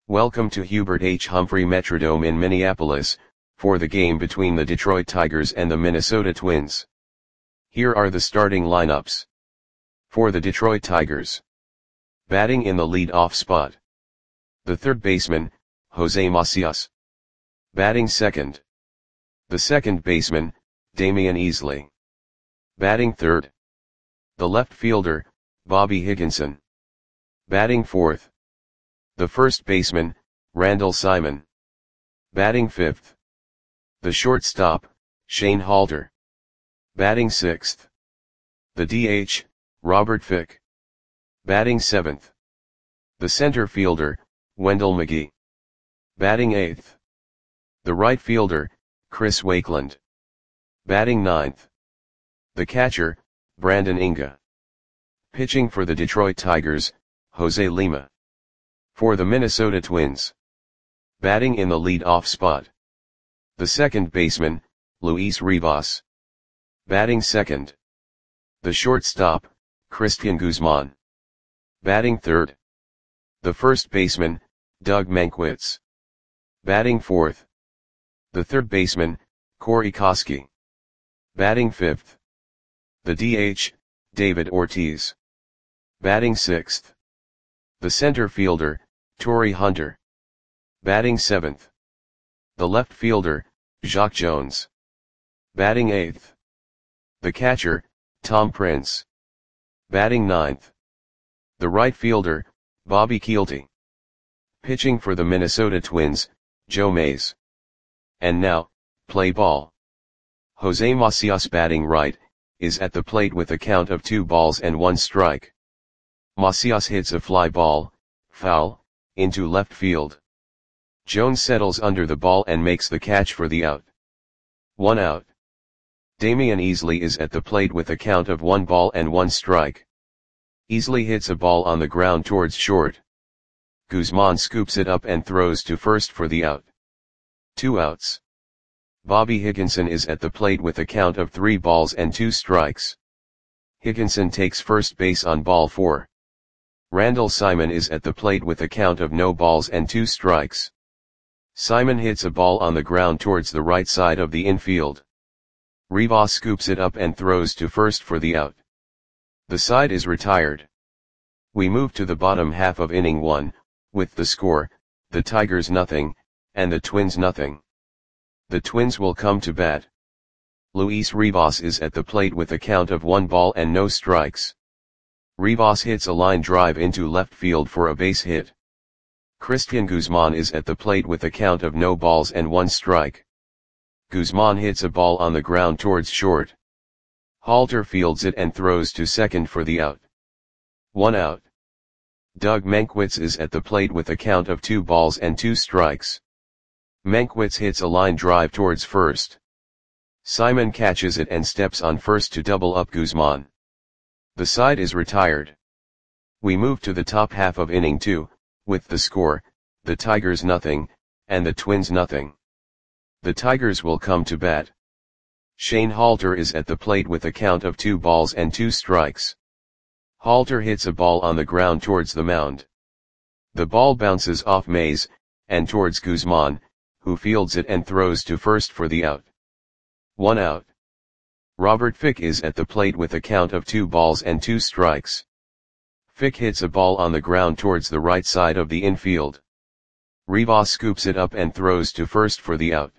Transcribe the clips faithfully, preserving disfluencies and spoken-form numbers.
Welcome to Hubert H. Humphrey Metrodome in Minneapolis, for the game between the Detroit Tigers and the Minnesota Twins. Here are the starting lineups. For the Detroit Tigers. Batting in the lead-off spot. The third baseman, Jose Macias. Batting second. The second baseman, Damian Easley. Batting third. The left fielder, Bobby Higginson. Batting fourth. The first baseman, Randall Simon. Batting fifth. The shortstop, Shane Halter. Batting sixth. The D H, Robert Fick. Batting seventh. The center fielder, Wendell McGee. Batting eighth. The right fielder, Chris Wakeland. Batting ninth. The catcher, Brandon Inga. Pitching for the Detroit Tigers, Jose Lima. For the Minnesota Twins. Batting in the lead-off spot. The second baseman, Luis Rivas. Batting second. The shortstop, Cristian Guzman. Batting third. The first baseman, Doug Mankiewicz. Batting fourth. The third baseman, Corey Koskie. Batting fifth. The D H, David Ortiz. Batting sixth. The center fielder, Torii Hunter. Batting seventh. The left fielder, Jacque Jones. Batting eighth. The catcher, Tom Prince. Batting ninth. The right fielder, Bobby Kielty. Pitching for the Minnesota Twins, Joe Mays. And now, play ball. Jose Macias batting right, is at the plate with a count of two balls and one strike. Macias hits a fly ball, foul, into left field. Jones settles under the ball and makes the catch for the out. One out. Damian Easley is at the plate with a count of one ball and one strike. Easley hits a ball on the ground towards short. Guzman scoops it up and throws to first for the out. Two outs. Bobby Higginson is at the plate with a count of three balls and two strikes. Higginson takes first base on ball four. Randall Simon is at the plate with a count of no balls and two strikes. Simon hits a ball on the ground towards the right side of the infield. Rivas scoops it up and throws to first for the out. The side is retired. We move to the bottom half of inning one, with the score, the Tigers nothing, and the Twins nothing. The Twins will come to bat. Luis Rivas is at the plate with a count of one ball and no strikes. Rivas hits a line drive into left field for a base hit. Cristian Guzman is at the plate with a count of no balls and one strike. Guzman hits a ball on the ground towards short. Halter fields it and throws to second for the out. One out. Doug Mankiewicz is at the plate with a count of two balls and two strikes. Mankiewicz hits a line drive towards first. Simon catches it and steps on first to double up Guzman. The side is retired. We move to the top half of inning two, with the score, the Tigers nothing, and the Twins nothing. The Tigers will come to bat. Shane Halter is at the plate with a count of two balls and two strikes. Halter hits a ball on the ground towards the mound. The ball bounces off Mays, and towards Guzman, who fields it and throws to first for the out. One out. Robert Fick is at the plate with a count of two balls and two strikes. Fick hits a ball on the ground towards the right side of the infield. Rivas scoops it up and throws to first for the out.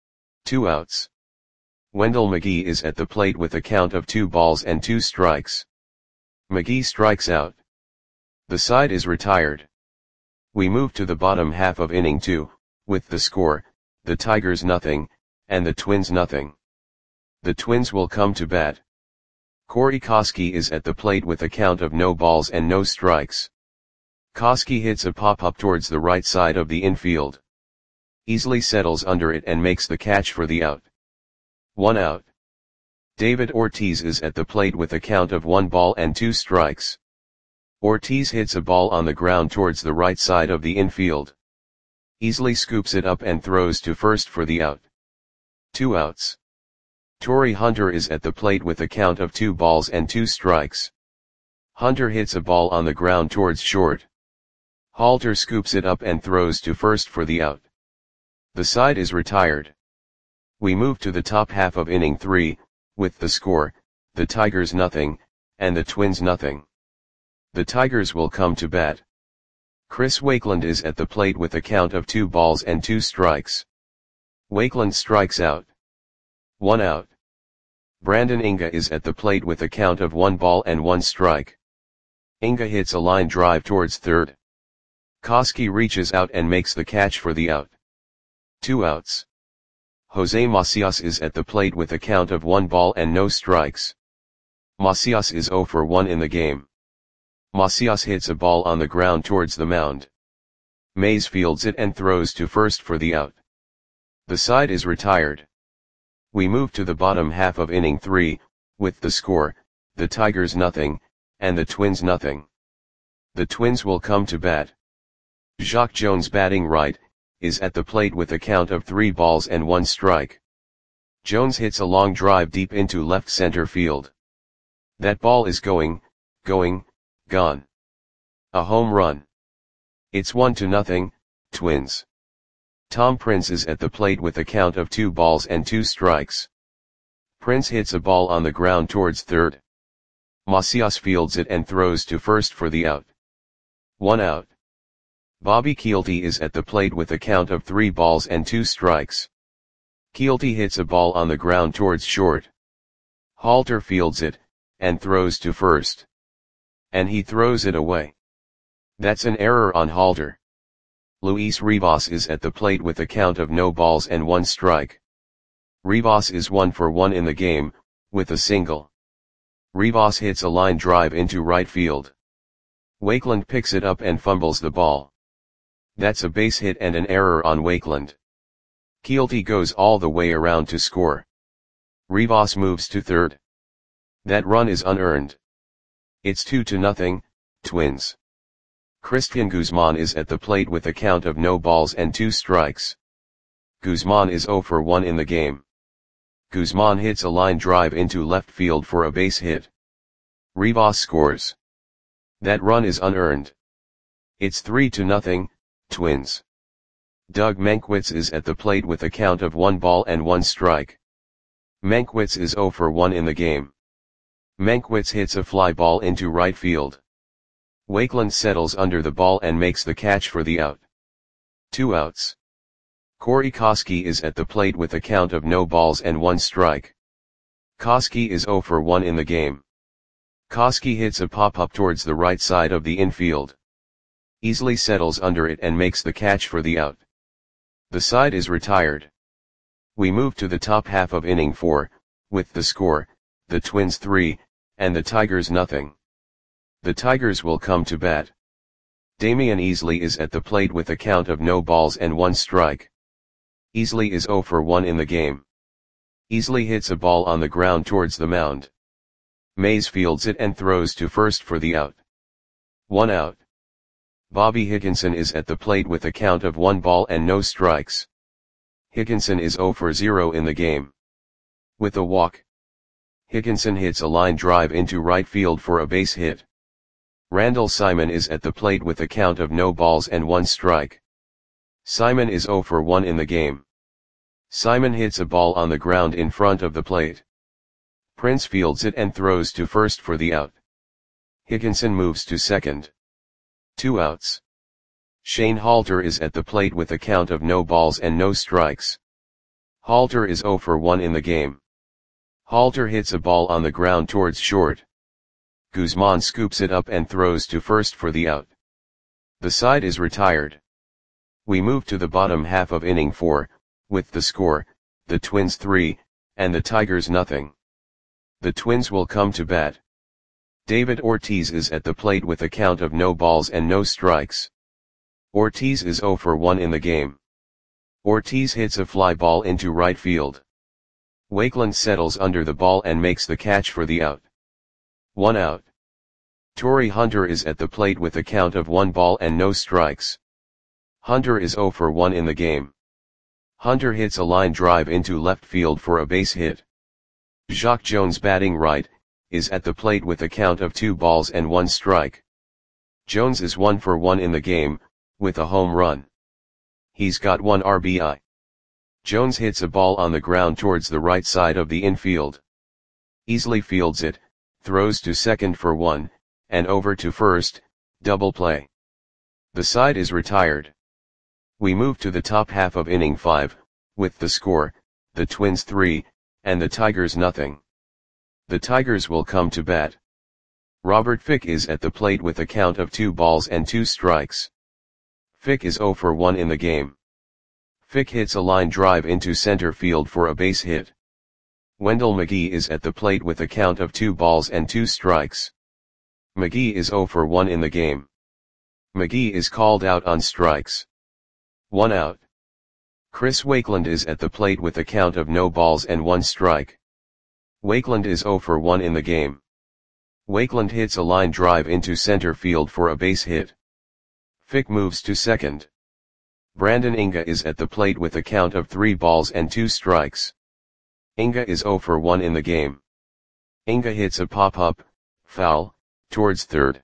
Two outs. Wendell McGee is at the plate with a count of two balls and two strikes. McGee strikes out. The side is retired. We move to the bottom half of inning two, with the score, the Tigers nothing, and the Twins nothing. The Twins will come to bat. Corey Koskie is at the plate with a count of no balls and no strikes. Koskie hits a pop-up towards the right side of the infield. Easley settles under it and makes the catch for the out. One out. David Ortiz is at the plate with a count of one ball and two strikes. Ortiz hits a ball on the ground towards the right side of the infield. Easley scoops it up and throws to first for the out. Two outs. Torii Hunter is at the plate with a count of two balls and two strikes. Hunter hits a ball on the ground towards short. Halter scoops it up and throws to first for the out. The side is retired. We move to the top half of inning three, with the score, the Tigers nothing, and the Twins nothing. The Tigers will come to bat. Chris Wakeland is at the plate with a count of two balls and two strikes. Wakeland strikes out. One out. Brandon Inga is at the plate with a count of one ball and one strike. Inga hits a line drive towards third. Koski reaches out and makes the catch for the out. Two outs. Jose Macias is at the plate with a count of one ball and no strikes. Macias is zero for one in the game. Macias hits a ball on the ground towards the mound. Mays fields it and throws to first for the out. The side is retired. We move to the bottom half of inning three, with the score, the Tigers nothing, and the Twins nothing. The Twins will come to bat. Jacque Jones batting right, is at the plate with a count of three balls and one strike. Jones hits a long drive deep into left center field. That ball is going, going, gone. A home run. It's one to nothing, Twins. Tom Prince is at the plate with a count of two balls and two strikes. Prince hits a ball on the ground towards third. Macias fields it and throws to first for the out. One out. Bobby Kielty is at the plate with a count of three balls and two strikes. Kielty hits a ball on the ground towards short. Halter fields it, and throws to first. And he throws it away. That's an error on Halter. Luis Rivas is at the plate with a count of no balls and one strike. Rivas is one for one in the game, with a single. Rivas hits a line drive into right field. Wakeland picks it up and fumbles the ball. That's a base hit and an error on Wakeland. Kielty goes all the way around to score. Rivas moves to third. That run is unearned. It's two to nothing, Twins. Christian Guzman is at the plate with a count of no balls and two strikes. Guzman is zero for one in the game. Guzman hits a line drive into left field for a base hit. Rivas scores. That run is unearned. It's three to nothing, Twins. Doug Mankiewicz is at the plate with a count of one ball and one strike. Mankiewicz is zero for one in the game. Mankiewicz hits a fly ball into right field. Wakeland settles under the ball and makes the catch for the out. Two outs. Corey Koski is at the plate with a count of no balls and one strike. Koski is zero for one in the game. Koski hits a pop-up towards the right side of the infield. Easily settles under it and makes the catch for the out. The side is retired. We move to the top half of inning four, with the score, the Twins three, and the Tigers nothing. The Tigers will come to bat. Damian Easley is at the plate with a count of no balls and one strike. Easley is zero for one in the game. Easley hits a ball on the ground towards the mound. Mays fields it and throws to first for the out. One out. Bobby Higginson is at the plate with a count of one ball and no strikes. Higginson is zero for zero in the game. With a walk. Higginson hits a line drive into right field for a base hit. Randall Simon is at the plate with a count of no balls and one strike. Simon is zero for one in the game. Simon hits a ball on the ground in front of the plate. Prince fields it and throws to first for the out. Higginson moves to second. Two outs. Shane Halter is at the plate with a count of no balls and no strikes. Halter is zero for one in the game. Halter hits a ball on the ground towards short. Guzman scoops it up and throws to first for the out. The side is retired. We move to the bottom half of inning four, with the score, the Twins three, and the Tigers nothing. The Twins will come to bat. David Ortiz is at the plate with a count of no balls and no strikes. Ortiz is zero for one in the game. Ortiz hits a fly ball into right field. Wakeland settles under the ball and makes the catch for the out. One out. Torrey Hunter is at the plate with a count of one ball and no strikes. Hunter is zero for one in the game. Hunter hits a line drive into left field for a base hit. Jacque Jones batting right, is at the plate with a count of two balls and one strike. Jones is one for one in the game, with a home run. He's got one R B I. Jones hits a ball on the ground towards the right side of the infield. Easily fields it, throws to second for one, and over to first, double play. The side is retired. We move to the top half of inning five, with the score, the Twins three, and the Tigers nothing. The Tigers will come to bat. Robert Fick is at the plate with a count of two balls and two strikes. Fick is zero for one in the game. Fick hits a line drive into center field for a base hit. Wendell McGee is at the plate with a count of two balls and two strikes. McGee is zero for one in the game. McGee is called out on strikes. One out. Chris Wakeland is at the plate with a count of no balls and one strike. Wakeland is zero for one in the game. Wakeland hits a line drive into center field for a base hit. Fick moves to second. Brandon Inga is at the plate with a count of three balls and two strikes. Inga is zero for one in the game. Inga hits a pop-up, foul, towards third.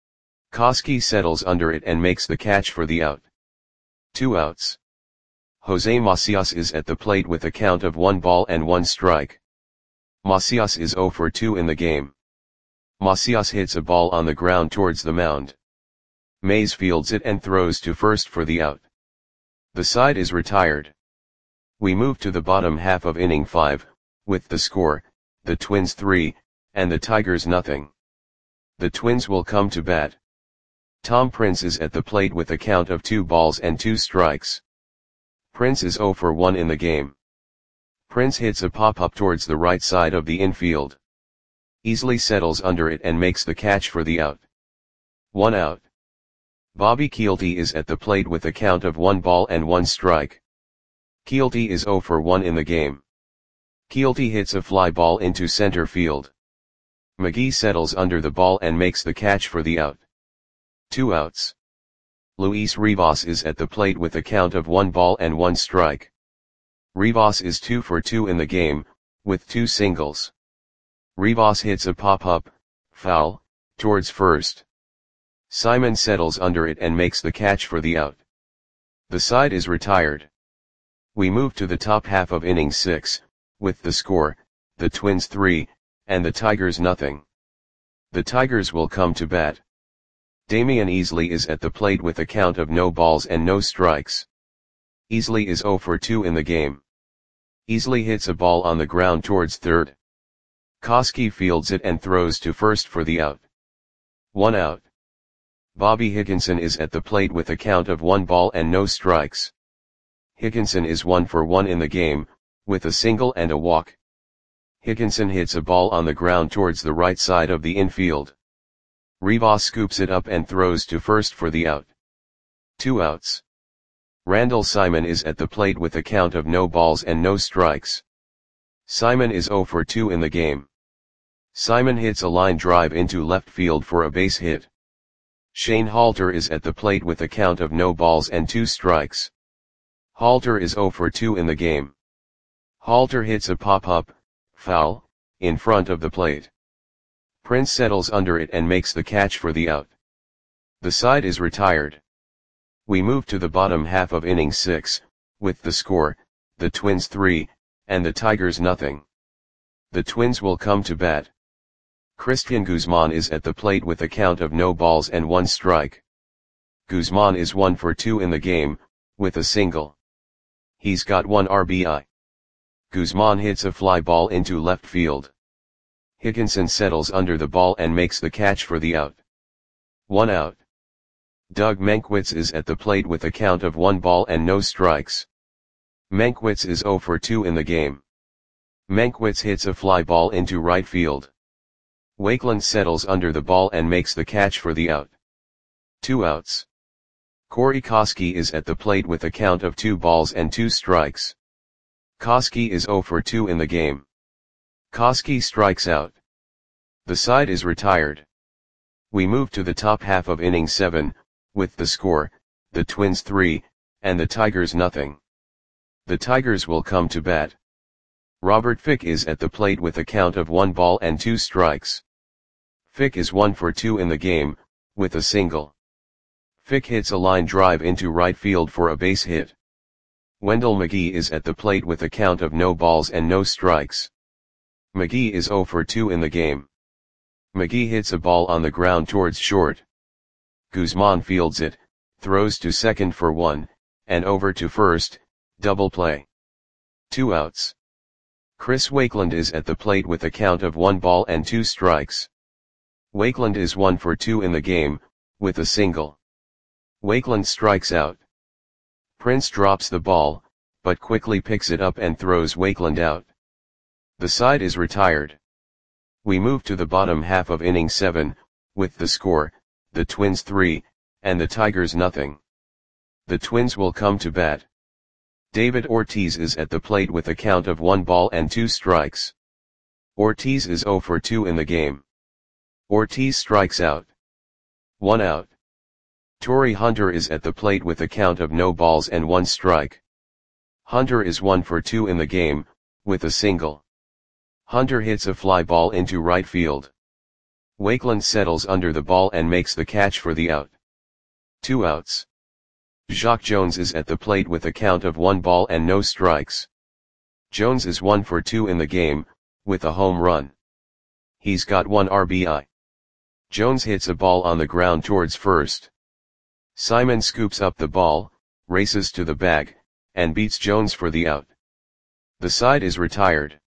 Koski settles under it and makes the catch for the out. Two outs. Jose Macias is at the plate with a count of one ball and one strike. Macias is zero for two in the game. Macias hits a ball on the ground towards the mound. Mays fields it and throws to first for the out. The side is retired. We move to the bottom half of inning five, with the score, the Twins three, and the Tigers nothing. The Twins will come to bat. Tom Prince is at the plate with a count of two balls and two strikes. Prince is zero for one in the game. Prince hits a pop-up towards the right side of the infield. Easily settles under it and makes the catch for the out. One out. Bobby Kielty is at the plate with a count of one ball and one strike. Kielty is zero for one in the game. Kielty hits a fly ball into center field. McGee settles under the ball and makes the catch for the out. Two outs. Luis Rivas is at the plate with a count of one ball and one strike. Rivas is two for two in the game, with two singles. Rivas hits a pop-up, foul, towards first. Simon settles under it and makes the catch for the out. The side is retired. We move to the top half of inning six, with the score, the Twins three, and the Tigers nothing. The Tigers will come to bat. Damian Easley is at the plate with a count of no balls and no strikes. Easley is zero for two in the game. Easley hits a ball on the ground towards third. Koski fields it and throws to first for the out. One out. Bobby Higginson is at the plate with a count of one ball and no strikes. Higginson is one for one in the game, with a single and a walk. Higginson hits a ball on the ground towards the right side of the infield. Rivas scoops it up and throws to first for the out. Two outs. Randall Simon is at the plate with a count of no balls and no strikes. Simon is zero for two in the game. Simon hits a line drive into left field for a base hit. Shane Halter is at the plate with a count of no balls and two strikes. Halter is zero for two in the game. Halter hits a pop-up, foul, in front of the plate. Prince settles under it and makes the catch for the out. The side is retired. We move to the bottom half of inning six, with the score, the Twins three, and the Tigers nothing. The Twins will come to bat. Christian Guzman is at the plate with a count of no balls and one strike. Guzman is one for two in the game, with a single. He's got one R B I. Guzman hits a fly ball into left field. Higginson settles under the ball and makes the catch for the out. One out. Doug Mankiewicz is at the plate with a count of one ball and no strikes. Mankiewicz is zero for two in the game. Mankiewicz hits a fly ball into right field. Wakeland settles under the ball and makes the catch for the out. Two outs. Corey Koski is at the plate with a count of two balls and two strikes. Koski is zero for two in the game. Koski strikes out. The side is retired. We move to the top half of inning seven, with the score, the Twins three, and the Tigers nothing. The Tigers will come to bat. Robert Fick is at the plate with a count of one ball and two strikes. Fick is one for two in the game, with a single. Fick hits a line drive into right field for a base hit. Wendell McGee is at the plate with a count of no balls and no strikes. McGee is oh for two in the game. McGee hits a ball on the ground towards short. Guzman fields it, throws to second for one, and over to first, double play. Two outs. Chris Wakeland is at the plate with a count of one ball and two strikes. Wakeland is one for two in the game, with a single. Wakeland strikes out. Prince drops the ball, but quickly picks it up and throws Wakeland out. The side is retired. We move to the bottom half of inning seven, with the score, the Twins three, and the Tigers nothing. The Twins will come to bat. David Ortiz is at the plate with a count of one ball and two strikes. Ortiz is oh for two in the game. Ortiz strikes out. One out. Torii Hunter is at the plate with a count of no balls and one strike. Hunter is one for two in the game, with a single. Hunter hits a fly ball into right field. Wakeland settles under the ball and makes the catch for the out. Two outs. Jacque Jones is at the plate with a count of one ball and no strikes. Jones is one for two in the game, with a home run. He's got one R B I. Jones hits a ball on the ground towards first. Simon scoops up the ball, races to the bag, and beats Jones for the out. The side is retired.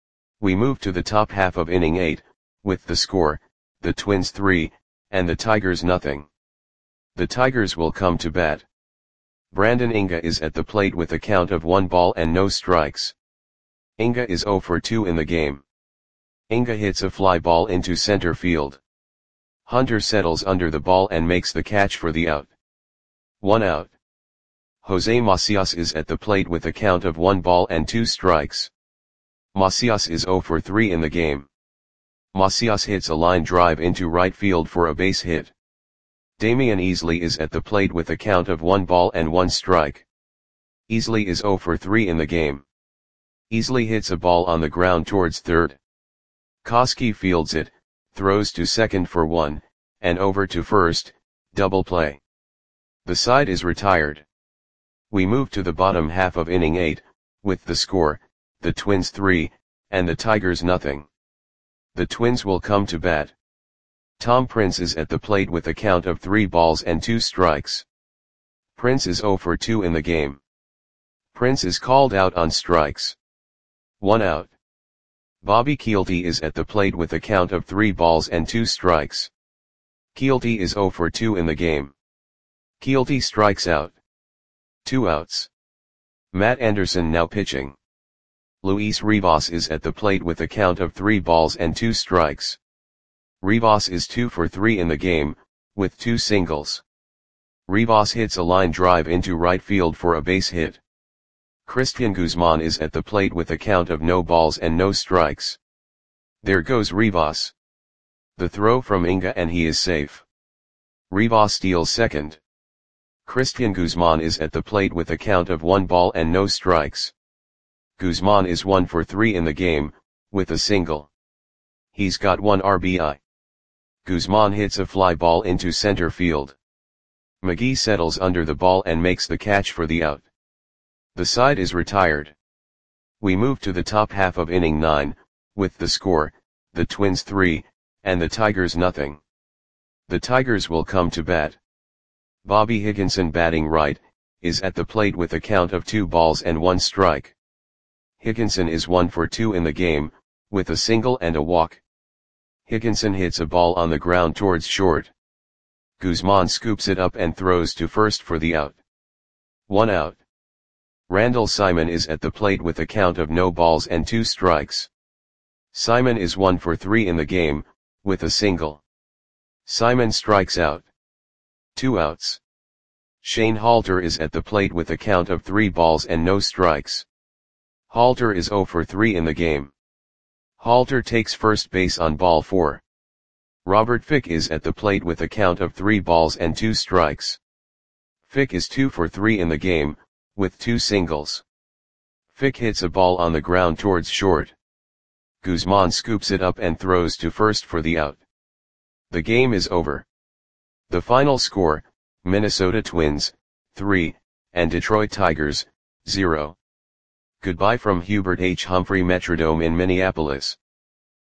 We move to the top half of inning eight, with the score, the Twins three, and the Tigers nothing. The Tigers will come to bat. Brandon Inga is at the plate with a count of one ball and no strikes. Inga is oh for two in the game. Inga hits a fly ball into center field. Hunter settles under the ball and makes the catch for the out. One out. Jose Macias is at the plate with a count of one ball and two strikes. Macias is oh for three in the game. Macias hits a line drive into right field for a base hit. Damian Easley is at the plate with a count of one ball and one strike. Easley is oh for three in the game. Easley hits a ball on the ground towards third. Koski fields it, throws to second for one, and over to first, double play. The side is retired. We move to the bottom half of inning eight, with the score, the Twins three, and the Tigers nothing. The Twins will come to bat. Tom Prince is at the plate with a count of three balls and two strikes. Prince is oh for two in the game. Prince is called out on strikes. One out. Bobby Kielty is at the plate with a count of three balls and two strikes. Kielty is oh for two in the game. Kielty strikes out. Two outs. Matt Anderson now pitching. Luis Rivas is at the plate with a count of three balls and two strikes. Rivas is two for three in the game, with two singles. Rivas hits a line drive into right field for a base hit. Christian Guzman is at the plate with a count of no balls and no strikes. There goes Rivas. The throw from Inga and he is safe. Rivas steals second. Christian Guzman is at the plate with a count of one ball and no strikes. Guzman is one for three in the game, with a single. He's got one R B I. Guzman hits a fly ball into center field. McGee settles under the ball and makes the catch for the out. The side is retired. We move to the top half of inning nine, with the score, the Twins three, and the Tigers nothing. The Tigers will come to bat. Bobby Higginson, batting right, is at the plate with a count of two balls and one strike. Higginson is one for two in the game, with a single and a walk. Higginson hits a ball on the ground towards short. Guzman scoops it up and throws to first for the out. One out. Randall Simon is at the plate with a count of no balls and two strikes. Simon is one for three in the game, with a single. Simon strikes out. Two outs. Shane Halter is at the plate with a count of three balls and no strikes. Halter is oh for three in the game. Halter takes first base on ball four. Robert Fick is at the plate with a count of three balls and two strikes. Fick is two for three in the game, with two singles. Fick hits a ball on the ground towards short. Guzman scoops it up and throws to first for the out. The game is over. The final score, Minnesota Twins, three, and Detroit Tigers, zero. Goodbye from Hubert H. Humphrey Metrodome in Minneapolis.